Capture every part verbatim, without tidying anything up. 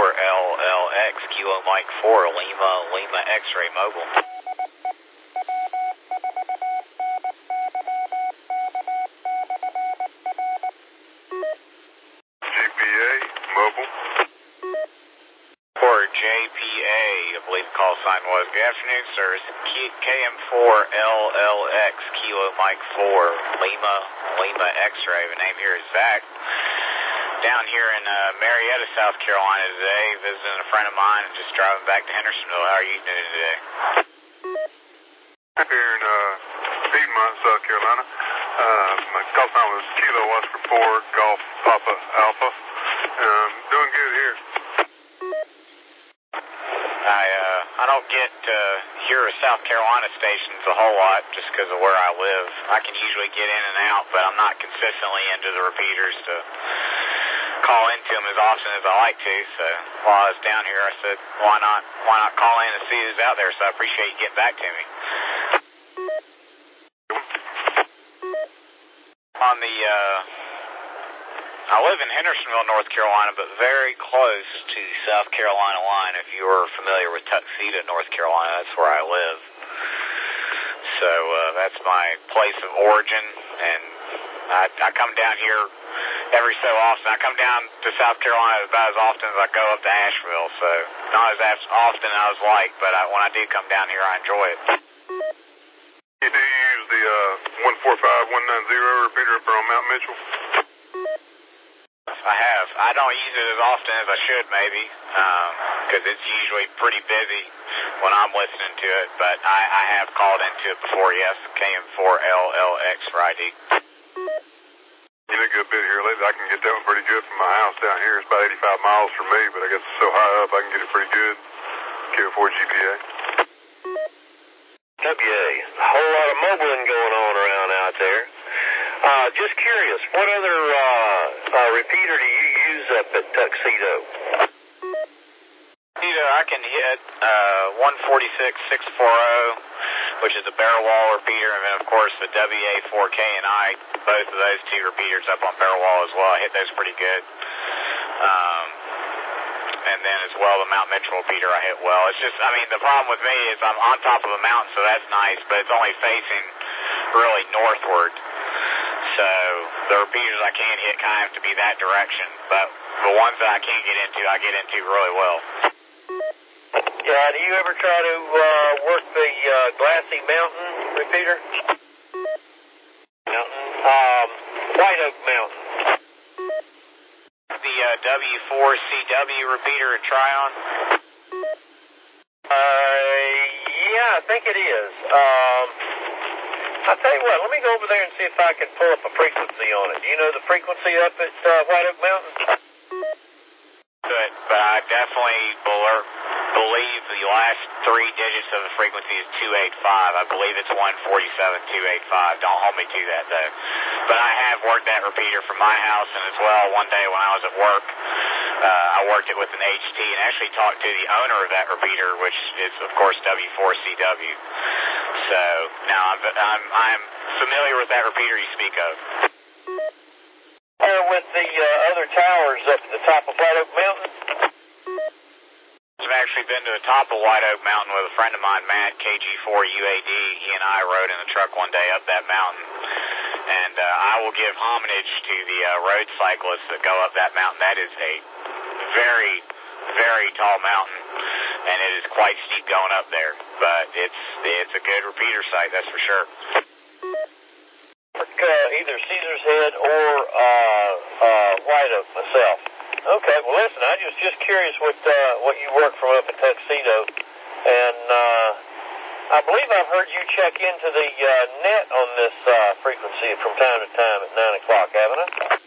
L L X, Kilo Mike four, Lima, Lima X-ray mobile. G P A, mobile. For J P A, I believe the call sign was. Good afternoon, sir. It's K M four L L X, Kilo Mike four, Lima, Lima X-ray. The name here is Zach. Down here in uh, Marietta, South Carolina today, visiting a friend of mine and just driving back to Hendersonville. How are you doing today? Here in uh, Piedmont, South Carolina. Uh, my call sign was Kilo Oscar four, Golf Papa Alpha. Um, doing good here. I uh, I don't get to hear South Carolina stations a whole lot just because of where I live. I can usually get in and out, but I'm not consistently into the repeaters to call into them as often as I like to. So while I was down here, I said, why not why not call in and see who's out there? So I appreciate you getting back to me. On the, uh, I live in Hendersonville, North Carolina, but very close to South Carolina line. If you are familiar with Tuxedo, North Carolina, that's where I live. So uh, that's my place of origin, and I, I come down here every so often. I come down to South Carolina about as often as I go up to Asheville, so not as often as I was like, but I, when I do come down here, I enjoy it. You do use the uh, one four five one nine zero repeater up on Mount Mitchell? I have. I don't use it as often as I should, maybe, because um, it's usually pretty busy when I'm listening to it, but I, I have called into it before, yes, K M four L L X for I D. You did a good bit here lately. I can get that one pretty good from my house down here. It's about eighty-five miles from me, but I guess it's so high up I can get it pretty good. K M four G P A. W A, a whole lot of mobiling going on around out there. Uh, just curious, what other uh, uh, repeater do you use up at Tuxedo? Tuxedo, I can hit uh, one forty-six six forty, which is a barrel wall repeater, and then, of course, the W A four K and I, both of those two repeaters up on barrel wall as well. I hit those pretty good. Um, and then as well, the Mount Mitchell repeater I hit well. It's just, I mean, the problem with me is I'm on top of a mountain, so that's nice, but it's only facing really northward. So the repeaters I can't hit kind of have to be that direction, but the ones that I can get into, I get into really well. Yeah, do you ever try to uh, work the uh, Glassy Mountain repeater? Mountain? Um, White Oak Mountain. The uh, W four C W repeater at Tryon? Uh, yeah, I think it is. Um, I'll tell you what, let me go over there and see if I can pull up a frequency on it. Do you know the frequency up at uh, White Oak Mountain? Good, but I definitely believe the last three digits of the frequency is two eighty-five. I believe it's one forty-seven two eighty-five. Don't hold me to that, though. But I have worked that repeater from my house, and as well, one day when I was at work, uh, I worked it with an H T and actually talked to the owner of that repeater, which is, of course, W four C W. So, now I'm, I'm, I'm familiar with that repeater you speak of. Uh, with the uh, other towers up at the top of White Oak Mountain? I've actually been to the top of White Oak Mountain with a friend of mine, Matt, K G four U A D. He and I rode in the truck one day up that mountain. And uh, I will give homage to the uh, road cyclists that go up that mountain. That is a very, very tall mountain, and it is quite steep going up there. But it's it's a good repeater site, that's for sure. Uh, either Caesar's Head or uh, uh, White Oak myself. Okay, well listen, I was just curious what uh, what you work from up at Tuxedo, and uh, I believe I've heard you check into the uh, net on this uh, frequency from time to time at nine o'clock, haven't I?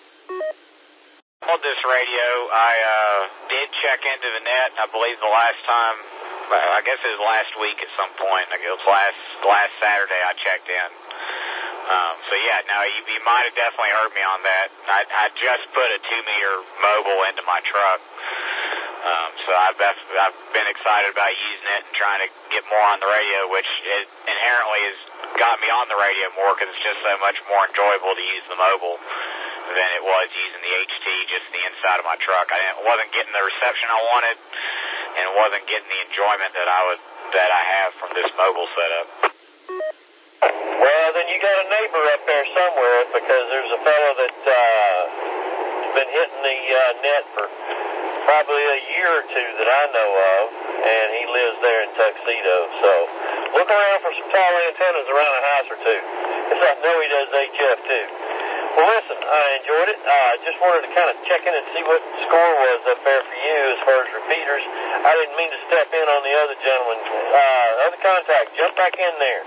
On this radio, I uh, did check into the net. I believe the last time, I guess it was last week at some point. I guess it was last last Saturday I checked in. Um, so yeah, no, you, you might have definitely heard me on that. I, I just put a two meter mobile into my truck, um, so I've, I've been excited about using it and trying to get more on the radio, which it inherently has got me on the radio more because it's just so much more enjoyable to use the mobile than it was using the H T, just the inside of my truck. I didn't, wasn't getting the reception I wanted, and wasn't getting the enjoyment that I would that I have from this mobile setup. Well, then you got a neighbor up there somewhere, because there's a fellow that uh, has been hitting the uh, net for probably a year or two that I know of, and he lives there in Tuxedo. So look around for some tall antennas around a house or two, because I know he does H F too. Well, listen, I enjoyed it. I uh, just wanted to kind of check in and see what the score was up there for you as far as repeaters. I didn't mean to step in on the other gentleman. Uh, other contact, jump back in there.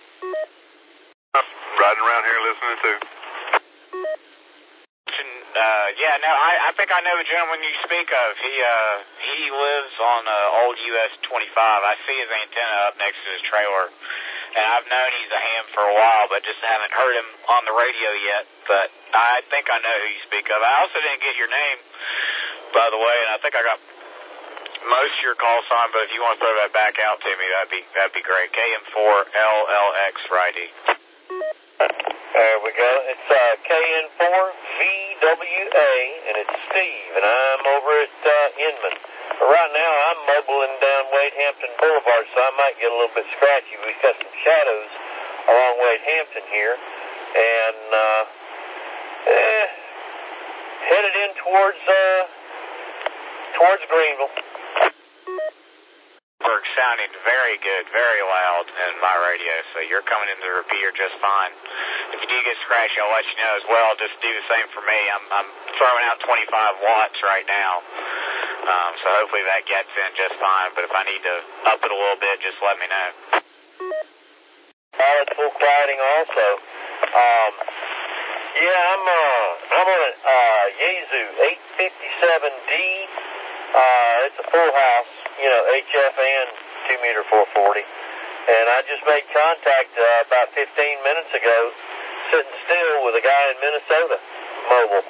Riding around here listening to. Uh, yeah, no, I, I think I know the gentleman you speak of. He uh, he lives on uh, old U S twenty-five. I see his antenna up next to his trailer, and I've known he's a ham for a while, but just haven't heard him on the radio yet. But I think I know who you speak of. I also didn't get your name, by the way, and I think I got most of your call sign, but if you want to throw that back out to me, that'd be that'd be great. K M four L L X righty. There we go. It's uh, K N four V W A, and it's Steve, and I'm over at uh, Inman. But right now, I'm mobiling down Wade Hampton Boulevard, so I might get a little bit scratchy. We've got some shadows along Wade Hampton here, and uh, eh, headed in towards uh, towards Greenville. We're sounding very good, very loud in my radio, so you're coming into the repeater just fine. If you do get scratchy, I'll let you know as well. Just do the same for me. I'm, I'm throwing out twenty-five watts right now, um, so hopefully that gets in just fine. But if I need to up it a little bit, just let me know. Solid full quieting also. Um, yeah, I'm uh, I'm on a uh, Yaesu eight fifty-seven D. Uh, it's a full house, you know, H F and two meter four forty. And I just made contact uh, about fifteen minutes ago, sitting still with a guy in Minnesota, mobile.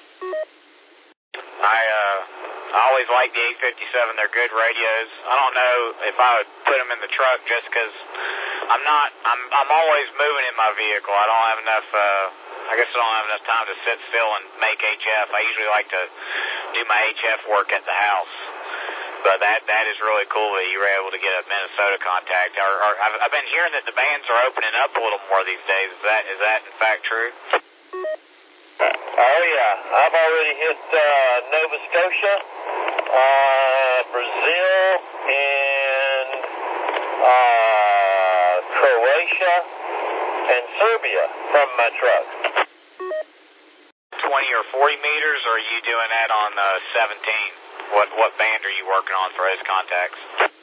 I uh, I always like the eight fifty-seven. They're good radios. I don't know if I would put them in the truck just because I'm not. I'm I'm always moving in my vehicle. I don't have enough. Uh, I guess I don't have enough time to sit still and make H F. I usually like to do my H F work at the house. But that that is really cool that you were able to get a Minnesota contact. Or, or I've, I've been hearing that the bands are opening up a little more these days. Is that is that in fact true? Oh yeah, I've already hit uh, Nova Scotia, uh, Brazil, and uh, Croatia, and Serbia from my truck. twenty or forty meters, or are you doing that on uh, seventeen? What what band are you working on for those contacts?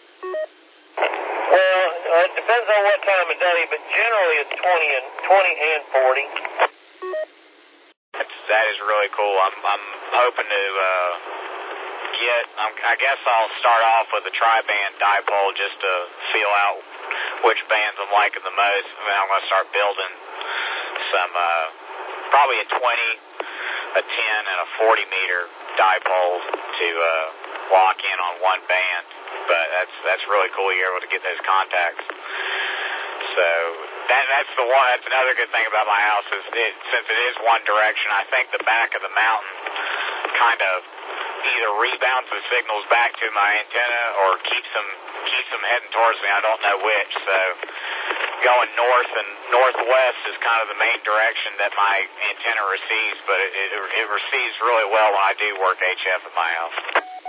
Well, uh, it depends on what time of day, but generally it's twenty and twenty and forty. That's, that is really cool. I'm I'm hoping to uh, get. I'm, I guess I'll start off with a tri-band dipole just to feel out which bands I'm liking the most. And then I'm going to start building some uh, probably a twenty, a ten, and a forty meter dipole to uh, lock in on one band. But that's that's really cool. You're able to get those contacts. So that that's the one. That's another good thing about my house is it, since it is one direction. I think the back of the mountain kind of either rebounds the signals back to my antenna or keeps them keeps them heading towards me. I don't know which. So going north and northwest is kind of the main direction that my antenna receives, but it, it, it receives really well when I do work H F at my house.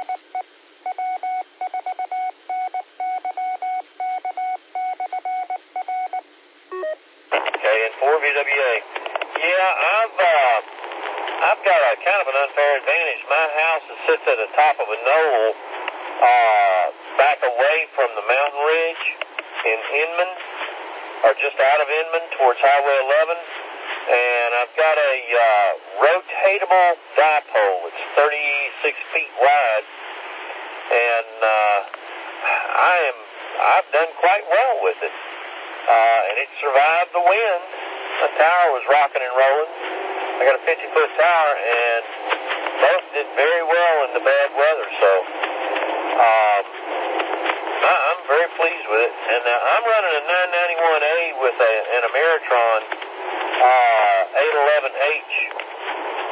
Okay, and four V W A. Yeah, I've uh, I've got a kind of an unfair advantage. My house sits at the top of a knoll, uh, back away from the mountain ridge in Inman, or just out of Inman towards Highway eleven, and I've got a uh, rotatable dipole. It's thirty-six feet wide, and uh, I am I've done quite well with it, uh, and it survived the wind. The tower was rocking and rolling. I got a fifty foot tower, and both did very well in the bad weather. So um, I, I'm very pleased with it. And uh, I'm running a nine ninety-one A with a, an Ameritron uh, eight eleven H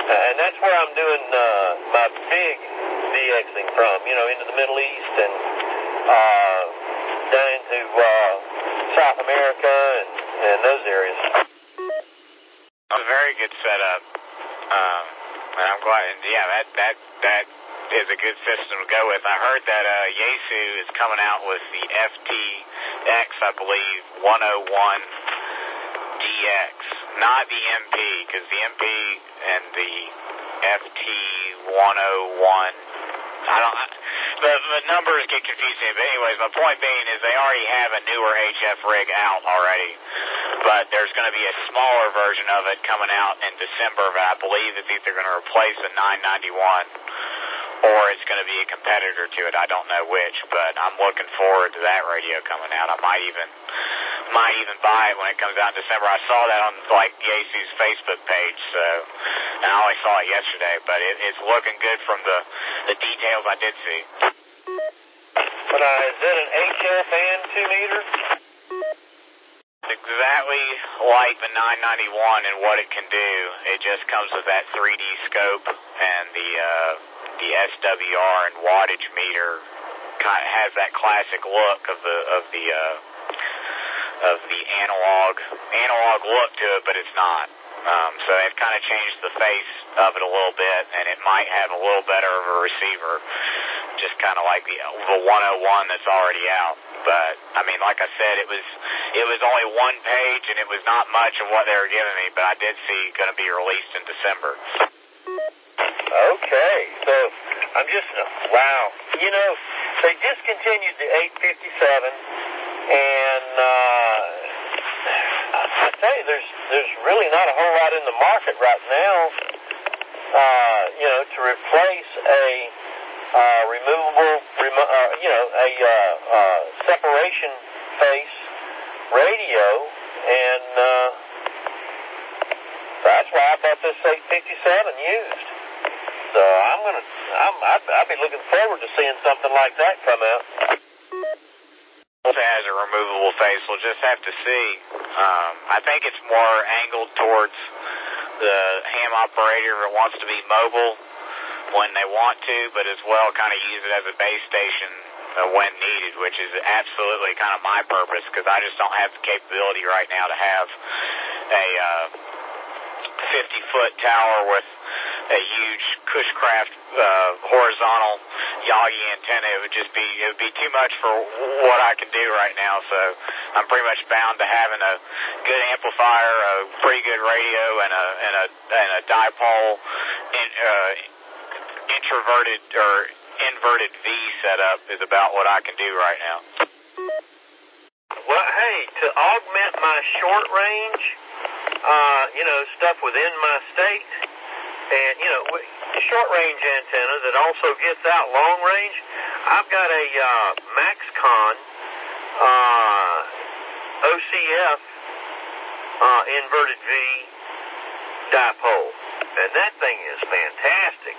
and that's where I'm doing uh, my big DXing from, you know, into the Middle East and uh, down into uh, South America and, and those areas. It's a very good setup. Um, and I'm glad, and yeah, that, that, that is a good system to go with. I heard that uh, Yaesu is coming out with the F T X, I believe, one oh one D X, not the M P, because the M P and the F T one oh one, I don't, I, the, the numbers get confusing, but anyways, my point being is they already have a newer H F rig out already, but there's going to be a smaller version of it coming out in December, but I believe it's either going to replace a nine ninety-one or it's going to be a competitor to it. I don't know which, but I'm looking forward to that radio coming out. I might even might even buy it when it comes out in December. I saw that on like Yaesu's Facebook page, so, and I only saw it yesterday, but it, it's looking good from the, the details I did see. But uh, is it an H F and two meter? Exactly like the nine ninety-one and what it can do. It just comes with that three D scope and the uh, the S W R and wattage meter. Kind of has that classic look of the of the uh, of the analog analog look to it, but it's not. Um, so they've kind of changed the face of it a little bit, and it might have a little better of a receiver, just kind of like the the one oh one that's already out. But I mean, like I said, it was it was only one page, and it was not much of what they were giving me, but I did see it going to be released in December. Okay, so I'm just wow. You know, they discontinued the eight fifty-seven, and uh, I tell you, there's there's really not a whole lot in the market right now. Uh, you know, to replace a uh, removable, remo uh, you know, a uh, uh, separation face radio, and uh, that's why I thought this eight fifty-seven used. So I'm gonna, I'm, I'd, I'd be looking forward to seeing something like that come out. It has a removable face. We'll just have to see. Um, I think it's more angled towards the ham operator that wants to be mobile when they want to, but as well kind of use it as a base station uh, when needed, which is absolutely kind of my purpose, because I just don't have the capability right now to have a uh, fifty-foot tower with a huge Cushcraft uh, horizontal Yagi antenna. It would just be, it would be too much for what I can do right now, so I'm pretty much bound to having a good amplifier, a pretty good radio, and a and a and a dipole in, uh, introverted or inverted V setup is about what I can do right now. Well, hey, to augment my short range, uh, you know, stuff within my state, and, you know, short range antenna that also gets out long range, I've got a uh, Maxcon uh, O C F uh, inverted V dipole, and that thing is fantastic.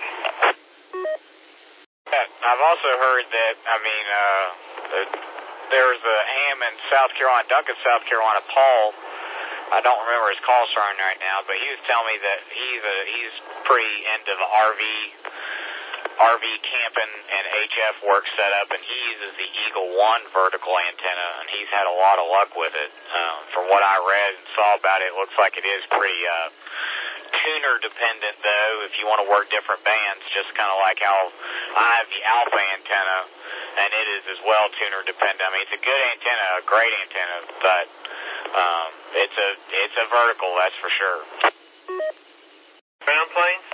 I've also heard that, I mean, uh, there's a ham in South Carolina, Duncan, South Carolina, Paul, I don't remember his call sign right now, but he was telling me that he's a, he's pretty into the R V R V camping and H F work setup, and he uses the Eagle One vertical antenna, and he's had a lot of luck with it. Um, from what I read and saw about it, it looks like it is pretty uh, tuner dependent, though, if you want to work different bands, just kind of like how I have the Alpha antenna, and it is as well tuner dependent. I mean, it's a good antenna, a great antenna, but um, it's a it's a vertical, that's for sure. Ground planes?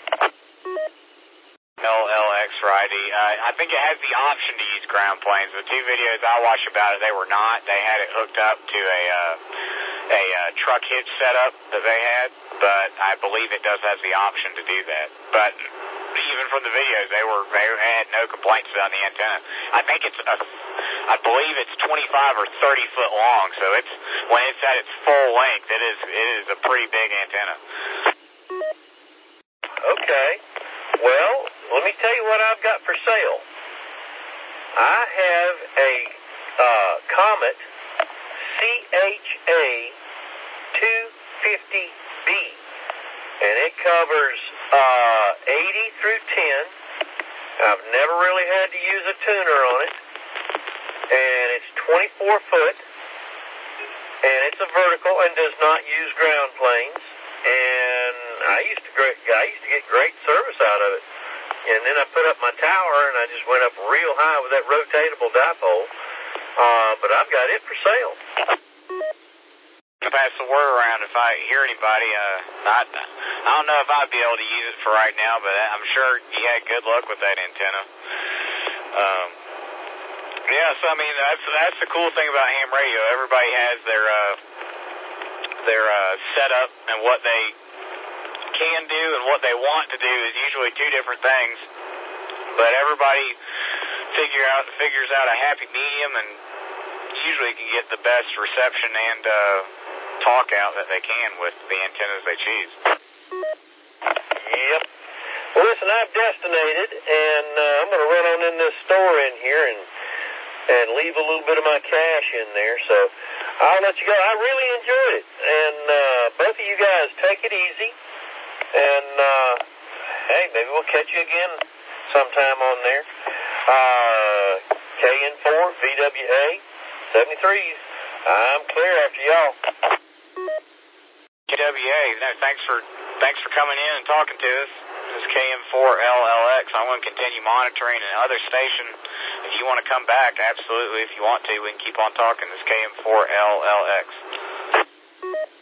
L L X Friday. Uh, I think it has the option to use ground planes. The two videos I watched about it, they were not. They had it hooked up to a uh, a uh, truck hitch setup that they had, but I believe it does have the option to do that. But even from the videos, they were they had no complaints about the antenna. I think it's a, I believe it's twenty-five or thirty foot long, so it's when it's at its full length, it is it is a pretty big antenna. Okay. Well, let me tell you what I've got for sale. I have a uh, Comet C H A two fifty B, and it covers uh, I've never really had to use a tuner on it. And it's twenty-four foot. And it's a vertical and does not use ground planes. And I used to great, I used to get great service out of it. And then I put up my tower, and I just went up real high with that rotatable dipole. Uh, but I've got it for sale. I'll pass the word around if I hear anybody. Uh, I, I don't know if I'd be able to use it for right now, but I'm sure you had good luck with that antenna. Um, yeah, so I mean that's that's the cool thing about ham radio. Everybody has their uh, their uh, setup and what they can do and what they want to do is usually two different things. But everybody figure out figures out a happy medium and usually can get the best reception and uh, talk out that they can with the antennas they choose. Yep. Well, listen, I've destinated, and uh, I'm going to run on in this store in here and and leave a little bit of my cash in there. So I'll let you go. I really enjoyed it, and uh, both of you guys take it easy. And uh, hey, maybe we'll catch you again sometime on there. Uh, K N four V W A seventy-threes. I'm clear after y'all. K W A, no, thanks for thanks for coming in and talking to us. This is K M four L L X. I want to continue monitoring another station. If you want to come back, absolutely. If you want to, we can keep on talking. This is K M four L L X.